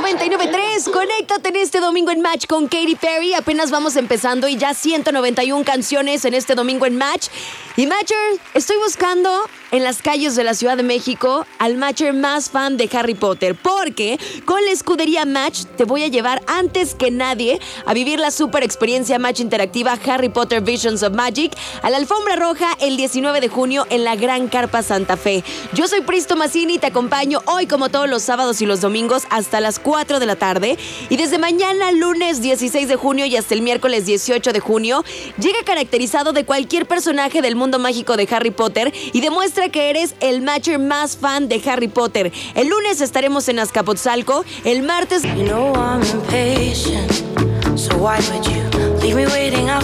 99.3. Conéctate en este domingo en Match con Katy Perry. Apenas vamos empezando y ya 191 canciones en este domingo en Match. Y Matcher, estoy buscando en las calles de la Ciudad de México al Matcher más fan de Harry Potter, porque con la escudería Match te voy a llevar antes que nadie a vivir la super experiencia Match interactiva Harry Potter Visions of Magic a la alfombra roja el 19 de junio en la Gran Carpa Santa Fe. Yo soy Pristo Massini y te acompaño hoy como todos los sábados y los domingos hasta las 4 de la tarde, y desde mañana lunes 16 de junio y hasta el miércoles 18 de junio llega caracterizado de cualquier personaje del mundo mágico de Harry Potter y demuestra que eres el Matcher más fan de Harry Potter. El lunes estaremos en Azcapotzalco, el martes... You know I'm impatient, so why would you leave me waiting out